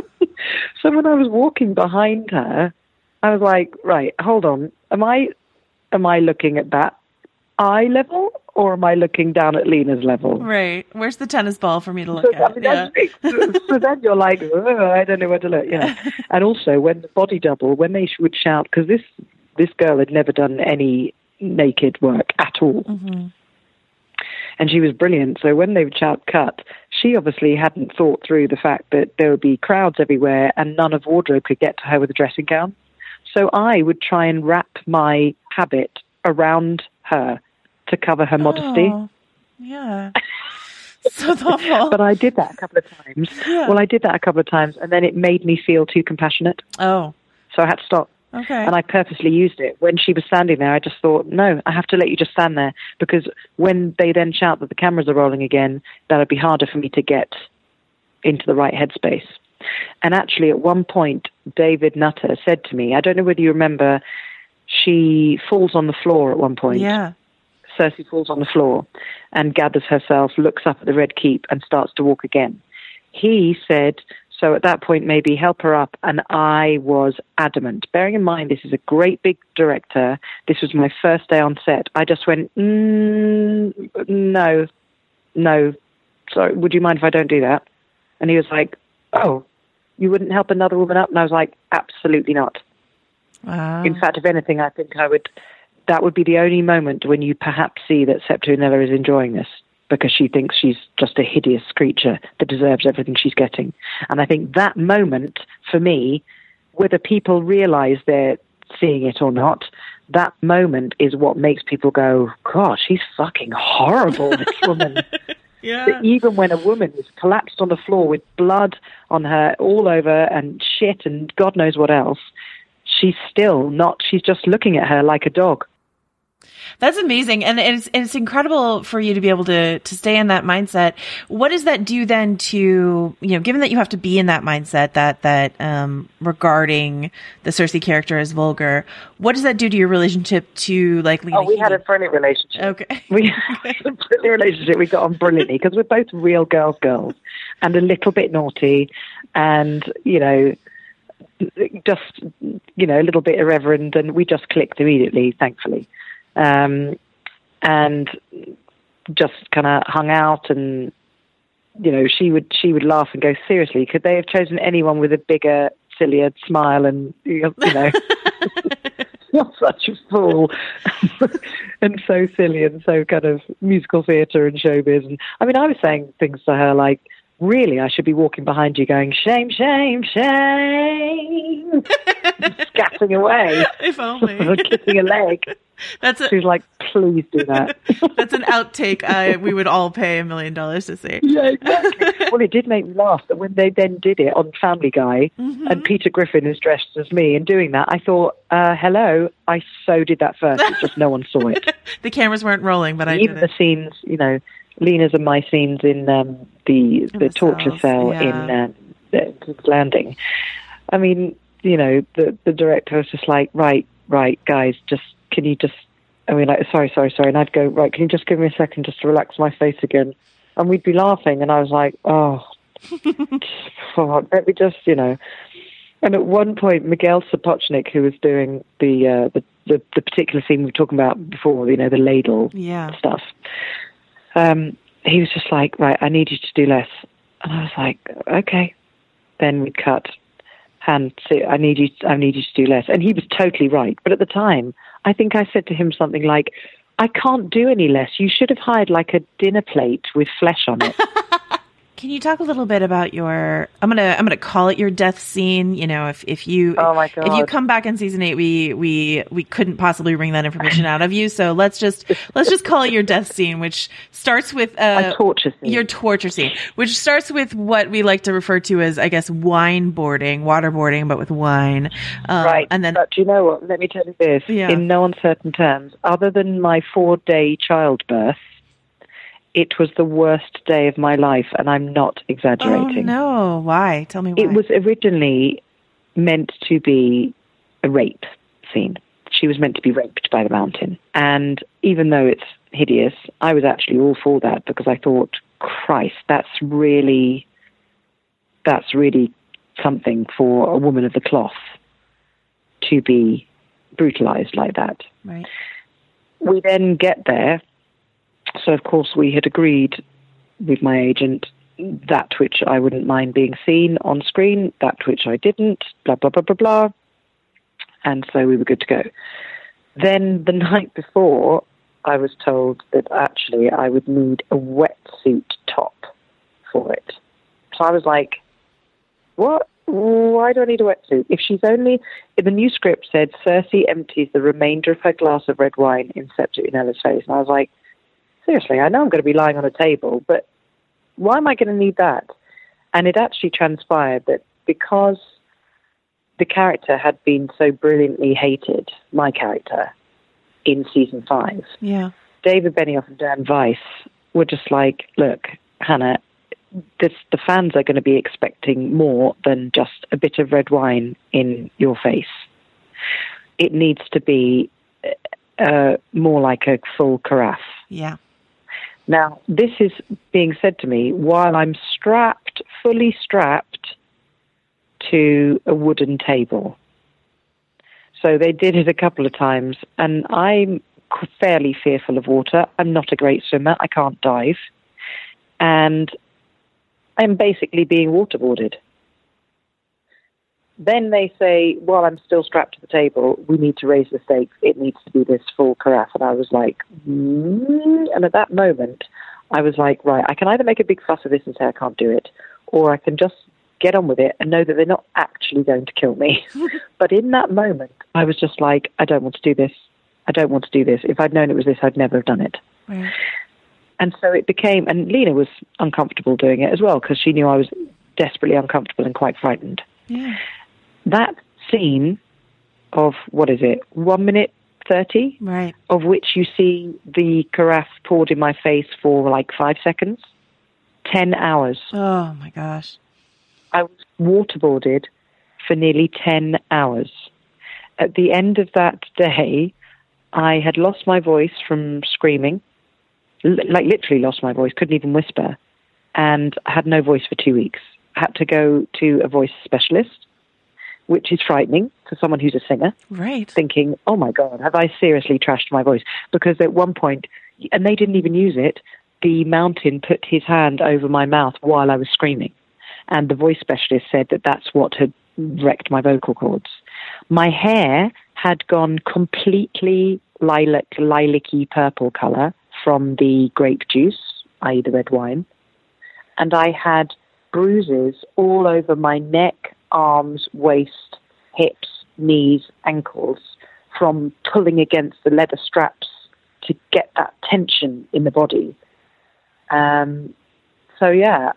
So when I was walking behind her, I was like, right, hold on. Am I, am I looking at that eye level, or am I looking down at Lena's level? Right. Where's the tennis ball for me to look so, at? I mean, yeah. so, so then you're like, oh, I don't know where to look. Yeah. And also, when the body double, when they would shout, because this this girl had never done any naked work at all, mm-hmm. and she was brilliant. So when they would shout cut, she obviously hadn't thought through the fact that there would be crowds everywhere, and none of wardrobe could get to her with a dressing gown. So I would try and wrap my habit around her to cover her modesty. Oh, yeah. So thoughtful. But I did that a couple of times. Yeah. Well, I did that a couple of times, and then it made me feel too compassionate. Oh. So I had to stop. Okay. And I purposely used it. When she was standing there, I just thought, no, I have to let you just stand there, because when they then shout that the cameras are rolling again, that'll be harder for me to get into the right headspace. And actually, at one point, David Nutter said to me, I don't know whether you remember, she falls on the floor at one point. Yeah. Cersei falls on the floor and gathers herself, looks up at the Red Keep, and starts to walk again. He said, so at that point, maybe help her up, and I was adamant. Bearing in mind, this is a great big director. This was my first day on set. I just went, mm, no, no, sorry, would you mind if I don't do that? And he was like, oh, you wouldn't help another woman up? And I was like, absolutely not. Wow. In fact, if anything, I think I would... That would be the only moment when you perhaps see that Septuagint is enjoying this, because she thinks she's just a hideous creature that deserves everything she's getting. And I think that moment, for me, whether people realize they're seeing it or not, that moment is what makes people go, God, she's fucking horrible, this woman. Yeah. Even when a woman is collapsed on the floor with blood on her all over and shit and God knows what else, she's still not, she's just looking at her like a dog. That's amazing. And it's, it's incredible for you to be able to, to stay in that mindset. What does that do then to, you know, given that you have to be in that mindset that, that, um, regarding the Cersei character as vulgar, what does that do to your relationship to, like, Lena Oh, we Headey? had a brilliant relationship. Okay. We had a brilliant relationship. We got on brilliantly because we're both real girls, girls, and a little bit naughty and, you know, just, you know, a little bit irreverent, and we just clicked immediately, thankfully. Um, and just kind of hung out, and, you know, she would, she would laugh and go, seriously, could they have chosen anyone with a bigger, sillier smile and, you know, not such a fool and so silly and so kind of musical theatre and showbiz. And I mean, I was saying things to her like, really, I should be walking behind you going, shame, shame, shame, scattering away. If only. Kissing a leg. That's a, She's like, please do that. That's an outtake I, we would all pay a million dollars to see. Yeah, exactly. Well, it did make me laugh that when they then did it on Family Guy, mm-hmm. and Peter Griffin is dressed as me and doing that, I thought, uh, hello, I so did that first. It's just no one saw it. The cameras weren't rolling, but I Even did it. the scenes, you know, Lena's and my scenes in um, the, the, the torture cells, cell yeah. in uh, King's Landing. I mean, you know, the, the director was just like, right, right, guys, just, can you just, I mean, like, sorry, sorry, sorry. And I'd go, right, can you just give me a second just to relax my face again? And we'd be laughing. And I was like, oh, God, let me just, you know. And at one point, Miguel Sapochnik, who was doing the, uh, the, the, the particular scene we were talking about before, you know, the ladle yeah. stuff, um, he was just like, right, I need you to do less. And I was like, okay. Then we'd cut. And so I need you, I need you to do less. And he was totally right. But at the time, I think I said to him something like, I can't do any less. You should have hired like a dinner plate with flesh on it. Can you talk a little bit about your, I'm going to, I'm going to call it your death scene. You know, if, if you, oh my God. if you come back in season eight, we, we, we couldn't possibly wring that information out of you. So let's just, let's just call it your death scene, which starts with, uh, a torture scene. Your torture scene, which starts with what we like to refer to as, I guess, wine boarding, waterboarding, but with wine. Um, right. And then, but do you know what? Let me tell you this, yeah. in no uncertain terms, other than my four day childbirth, it was the worst day of my life, and I'm not exaggerating. Oh, no. Why? Tell me why. It was originally meant to be a rape scene. She was meant to be raped by the mountain. And even though it's hideous, I was actually all for that because I thought, Christ, that's really, that's really something for a woman of the cloth to be brutalized like that. Right. We then get there. So, of course, we had agreed with my agent that which I wouldn't mind being seen on screen, that which I didn't, blah, blah, blah, blah, blah. And so we were good to go. Then the night before, I was told that actually I would need a wetsuit top for it. So I was like, what? Why do I need a wetsuit? If she's only, if the new script said Cersei empties the remainder of her glass of red wine in Septa Unella's face. And I was like, seriously, I know I'm going to be lying on a table, but why am I going to need that? And it actually transpired that because the character had been so brilliantly hated, my character, in season five, yeah, David Benioff and Dan Weiss were just like, look, Hannah, this, the fans are going to be expecting more than just a bit of red wine in your face. It needs to be uh, more like a full carafe. Yeah. Now, this is being said to me while I'm strapped, fully strapped to a wooden table. So they did it a couple of times, and I'm fairly fearful of water. I'm not a great swimmer. I can't dive. And I'm basically being waterboarded. Then they say, while I'm still strapped to the table, we need to raise the stakes. It needs to be this full carafe. And I was like, mm. And at that moment, I was like, right, I can either make a big fuss of this and say I can't do it, or I can just get on with it and know that they're not actually going to kill me. But in that moment, I was just like, I don't want to do this. I don't want to do this. If I'd known it was this, I'd never have done it. Right. And so it became, and Lena was uncomfortable doing it as well because she knew I was desperately uncomfortable and quite frightened. Yeah. That scene of, what is it, one minute thirty? Right. Of which you see the carafe poured in my face for like five seconds. Ten hours. Oh, my gosh. I was waterboarded for nearly ten hours. At the end of that day, I had lost my voice from screaming, L- like literally lost my voice, couldn't even whisper, and had no voice for two weeks. Had to go to a voice specialist, which is frightening for someone who's a singer. Right. Thinking, oh my God, have I seriously trashed my voice? Because at one point, and they didn't even use it, the mountain put his hand over my mouth while I was screaming. And the voice specialist said that that's what had wrecked my vocal cords. My hair had gone completely lilac, lilac-y purple color from the grape juice, that is the red wine. And I had bruises all over my neck, arms, waist, hips, knees, ankles from pulling against the leather straps to get that tension in the body. Um, so, yeah.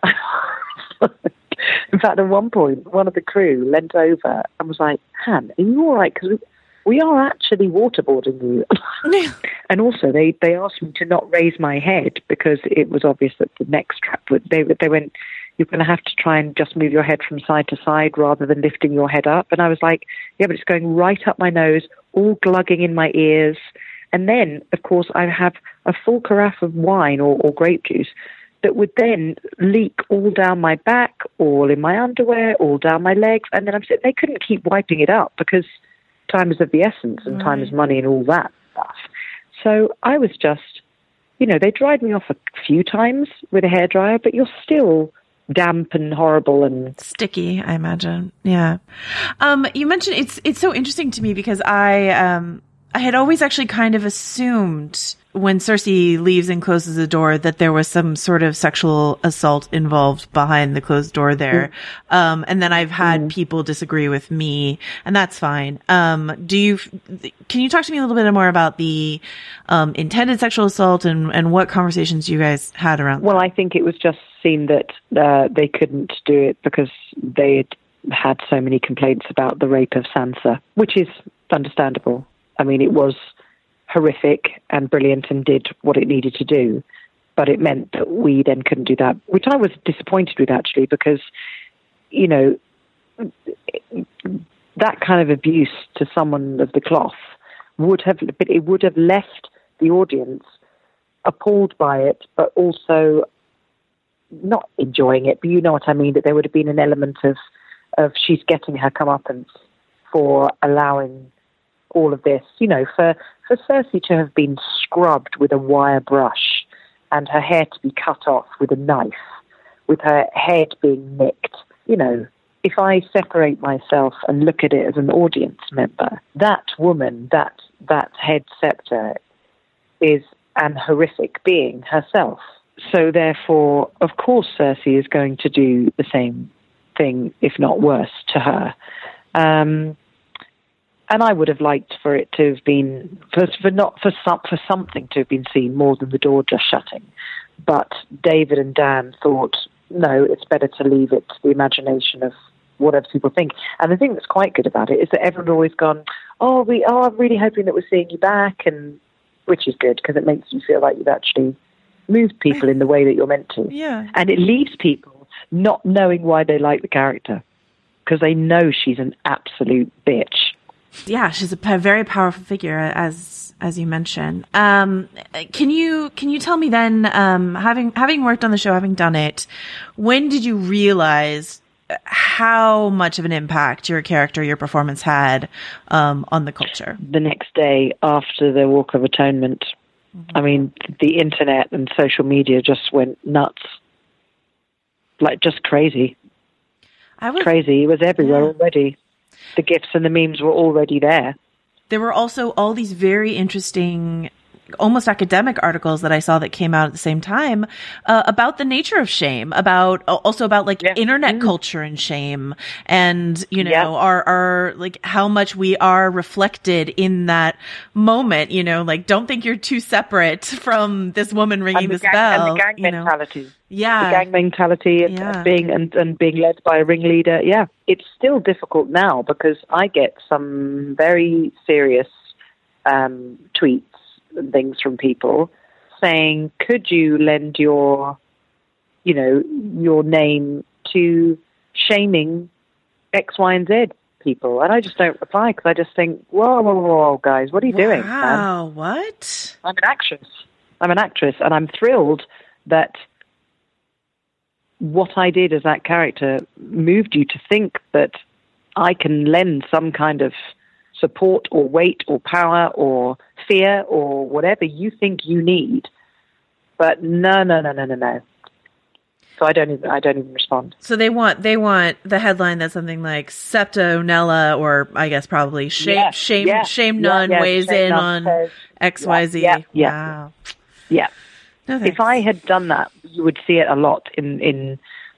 In fact, at one point, one of the crew leant over and was like, Han, are you all right? Because we are actually waterboarding you. And also, they, they asked me to not raise my head because it was obvious that the neck strap would, they, they went, you're going to have to try and just move your head from side to side rather than lifting your head up. And I was like, yeah, but it's going right up my nose, all glugging in my ears. And then, of course, I have a full carafe of wine or, or grape juice that would then leak all down my back, all in my underwear, all down my legs. And then I'm sitting, they couldn't keep wiping it up because time is of the essence and right. time is money and all that stuff. So I was just, you know, they dried me off a few times with a hairdryer, but you're still damp and horrible and sticky, I imagine. Yeah. Um, you mentioned it's, it's so interesting to me because I, um, I had always actually kind of assumed when Cersei leaves and closes the door that there was some sort of sexual assault involved behind the closed door there. Mm. Um, and then I've had mm. people disagree with me, and that's fine. Um, do you, can you talk to me a little bit more about the, um, intended sexual assault and, and what conversations you guys had around that? Well, I think it was just seen that, uh, they couldn't do it because they had had so many complaints about the rape of Sansa, which is understandable. I mean, it was horrific and brilliant and did what it needed to do, but it meant that we then couldn't do that, which I was disappointed with actually, because, you know, that kind of abuse to someone of the cloth would have, but it would have left the audience appalled by it, but also not enjoying it. But you know what I mean, that there would have been an element of, of she's getting her comeuppance for allowing all of this, you know, for, for Cersei to have been scrubbed with a wire brush and her hair to be cut off with a knife, with her head being nicked. You know, if I separate myself and look at it as an audience member, that woman, that, that head scepter is an horrific being herself. So therefore, of course, Cersei is going to do the same thing, if not worse, to her. Um, And I would have liked for it to have been, for, for not for some, for something to have been seen more than the door just shutting. But David and Dan thought, no, it's better to leave it to the imagination of whatever people think. And the thing that's quite good about it is that everyone's always gone, oh, we are really hoping that we're seeing you back, and which is good because it makes you feel like you've actually moved people in the way that you're meant to. Yeah. And it leaves people not knowing why they like the character because they know she's an absolute bitch. Yeah, she's a very powerful figure, as as you mentioned. Um, can you can you tell me then, um, having having worked on the show, having done it, when did you realize how much of an impact your character, your performance had um, on the culture? The next day after the Walk of Atonement, mm-hmm. I mean, the internet and social media just went nuts, like just crazy. I was crazy. It was everywhere yeah. already. The GIFs and the memes were already there. There were also all these very interesting, almost academic articles that I saw that came out at the same time uh, about the nature of shame, about also about like yeah. internet mm-hmm. culture and shame, and you know yeah. our our like how much we are reflected in that moment. You know, like don't think you're too separate from this woman ringing this gang, bell. And the gang you mentality. Know? Yeah, the gang mentality and yeah. being and, and being led by a ringleader. Yeah, it's still difficult now because I get some very serious um, tweets and things from people saying, "Could you lend your, you know, your name to shaming X, Y, and Z people?" And I just don't reply because I just think, "Whoa, whoa, whoa, guys, what are you wow, doing?" Wow, what? I'm an actress. I'm an actress, and I'm thrilled that what I did as that character moved you to think that I can lend some kind of support or weight or power or fear or whatever you think you need. But no, no, no, no, no, no. So I don't even, I don't even respond. So they want, they want the headline that's something like Septa Unella, or I guess probably shame, yeah, shame, yeah, shame none yeah, yeah, weighs shame in on says, X, Y, Z. Yeah, yeah, wow. Yeah. No, if I had done that, you would see it a lot in, in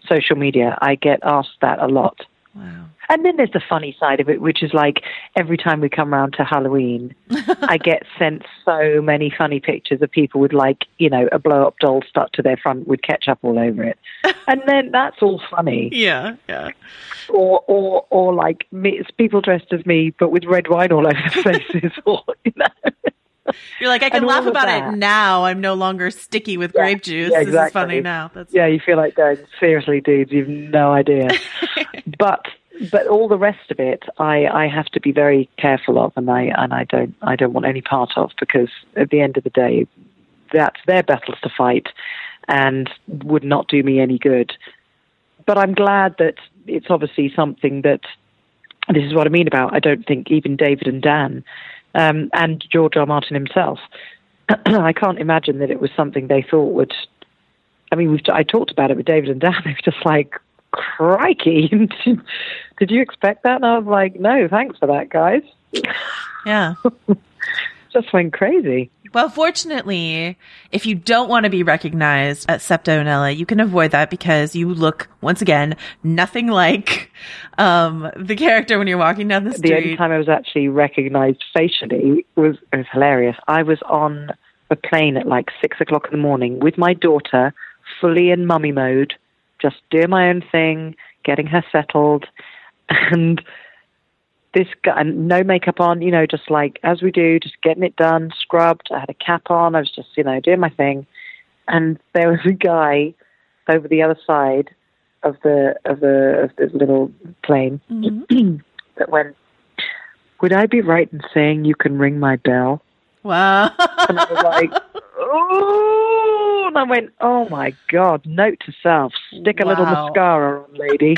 social media. I get asked that a lot. Wow. And then there's the funny side of it, which is like every time we come around to Halloween, I get sent so many funny pictures of people with like, you know, a blow-up doll stuck to their front with ketchup all over it. And then that's all funny. Yeah, yeah. Or, or, or like me, it's people dressed as me, but with red wine all over their faces. Or, you know. You're like, I can And laugh all of about that. it now. I'm no longer sticky with Yeah, grape juice. yeah, This is exactly. funny now. That's Yeah, you feel like going, seriously, dudes, you've no idea. but but all the rest of it, I, I have to be very careful of, and I and I don't I don't want any part of, because at the end of the day, that's their battles to fight, and would not do me any good. But I'm glad that it's obviously something that, this is what I mean about, I don't think even David and Dan, um, and George R. Martin himself, I can't imagine that it was something they thought would. I mean, we've I talked about it with David and Dan. They were just like, crikey, did you expect that? And I was like, no, thanks for that, guys. Yeah. Just went crazy. Well, fortunately, if you don't want to be recognized at Septonella, you can avoid that because you look, once again, nothing like um, the character when you're walking down the street. The only time I was actually recognized facially was, it was hilarious. I was on a plane at like six o'clock in the morning with my daughter, fully in mummy mode, just doing my own thing, getting her settled, and this guy, and no makeup on, you know, just like as we do, just getting it done, scrubbed. I had a cap on. I was just, you know, doing my thing, and there was a guy over the other side of the of the of this little plane Mm-hmm. that went, "Would I be right in saying you can ring my bell?" Wow. And I was like, "Oh!" And I went, "Oh my God!" Note to self: stick a little Wow. mascara on, lady,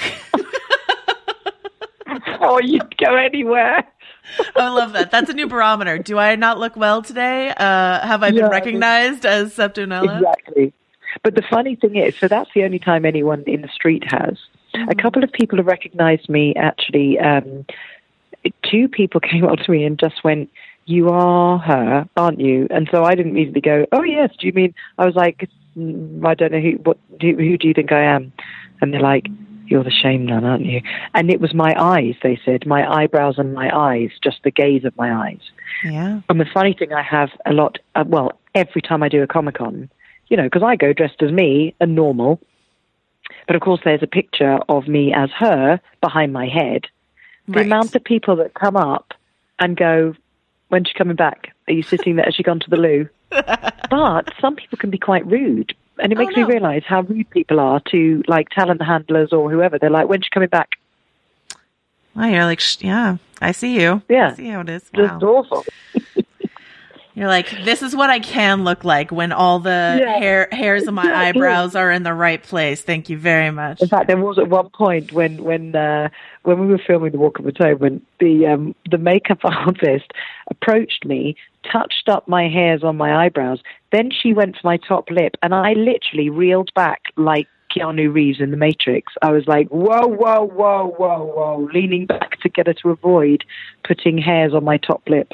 before you go anywhere. I love that. That's a new barometer. Do I not look well today? Uh, have I been Yeah. recognized as Septonella? Exactly. But the funny thing is, so that's the only time anyone in the street has. A couple of people have recognized me, actually. Um, two people came up to me and just went, "You are her, aren't you?" And so I didn't immediately go, "Oh, yes, do you mean?" I was like, mm, "I don't know, who What? Who, who do you think I am?" And they're like, "You're the shame nun, aren't you?" And it was my eyes, they said, my eyebrows and my eyes, just the gaze of my eyes. Yeah. And the funny thing, I have a lot, uh, well, every time I do a Comic-Con, you know, because I go dressed as me and normal, but of course there's a picture of me as her behind my head. The Right. amount of people that come up and go, "When's she coming back? Are you sitting there? Has she gone to the loo?" But some people can be quite rude. And it Oh, makes no. me realize how rude people are to, like, talent handlers or whoever. They're like, "When's she coming back?" Wow, you're like, sh- yeah, I see you. Yeah. I see how it is. Just Wow. awful. You're like, this is what I can look like when all the Yeah. hair hairs of my Exactly. eyebrows are in the right place. Thank you very much. In fact, there was at one point when when uh, when we were filming The Walk of Atonement, the um, the makeup artist approached me, touched up my hairs on my eyebrows. Then she went for my top lip, and I literally reeled back like Keanu Reeves in The Matrix. I was like, "Whoa, whoa, whoa, whoa, whoa!" leaning back to get her to avoid putting hairs on my top lip.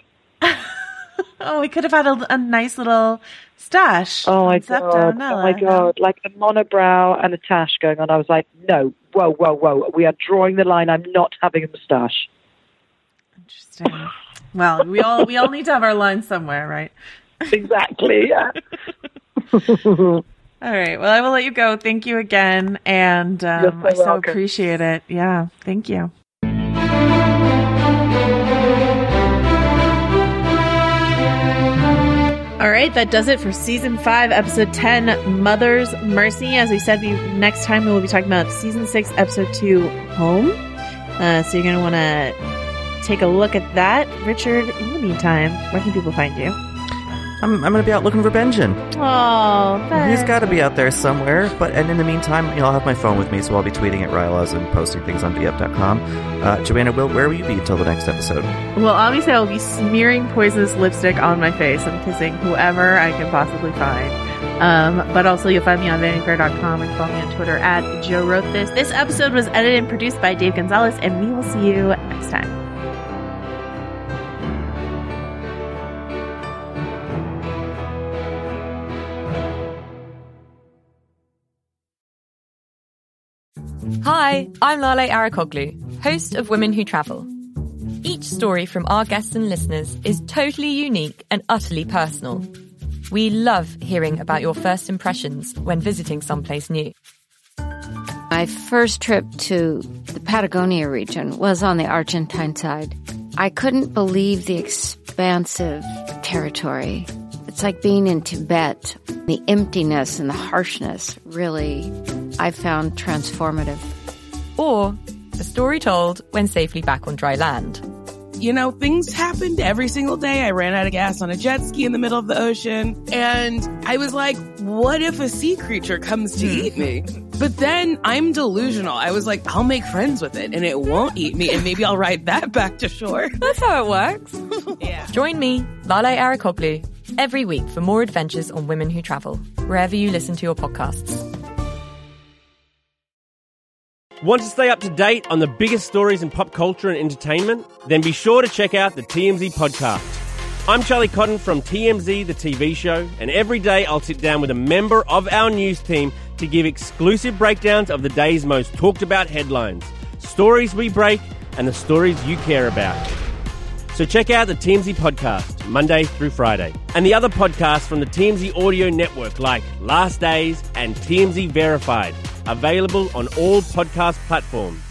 Oh, we could have had a, a nice little stash. Oh my on god! Septonella. Oh my god! Like a monobrow and a tash going on. I was like, "No, whoa, whoa, whoa! We are drawing the line. I'm not having a moustache." Interesting. Well, we all we all need to have our line somewhere, right? Exactly. Yeah. All right. Well, I will let you go. Thank you again, and um, You're so I so welcome. appreciate it. Yeah. Thank you. All right, that does it for season five, episode ten, Mother's Mercy. As we said, we next time we will be talking about season six, episode two, Home. Uh, so you're going to want to take a look at that. Richard, in the meantime, where can people find you? I'm I'm gonna be out looking for Benjamin. Oh, He's got to be out there somewhere. But and in the meantime, you know, I'll have my phone with me, so I'll be tweeting at Rylaws and posting things on V F dot com. Uh, Joanna, Will, where will you be until the next episode? Well, obviously, I will be smearing poisonous lipstick on my face and kissing whoever I can possibly find. Um, but also, you'll find me on vanity fair dot com and follow me on Twitter at Joe Wrote This. This episode was edited and produced by Dave Gonzalez, and we will see you next time. Hi, I'm Lale Arakoglu, host of Women Who Travel. Each story from our guests and listeners is totally unique and utterly personal. We love hearing about your first impressions when visiting someplace new. My first trip to the Patagonia region was on the Argentine side. I couldn't believe the expansive territory. It's like being in Tibet. The emptiness and the harshness really, I found transformative. Or a story told when safely back on dry land. You know, things happened every single day. I ran out of gas on a jet ski in the middle of the ocean. And I was like, what if a sea creature comes to eat me? But then I'm delusional. I was like, I'll make friends with it and it won't eat me. And maybe I'll ride that back to shore. That's how it works. Yeah. Join me, Lale Arakoglu, every week for more adventures on Women Who Travel, wherever you listen to your podcasts. Want to stay up to date on the biggest stories in pop culture and entertainment? Then be sure to check out the T M Z podcast. I'm Charlie Cotton from T M Z, the T V show, and every day I'll sit down with a member of our news team to give exclusive breakdowns of the day's most talked about headlines, stories we break, and the stories you care about. So check out the T M Z podcast, Monday through Friday, and the other podcasts from the T M Z audio network like Last Days and T M Z Verified, available on all podcast platforms.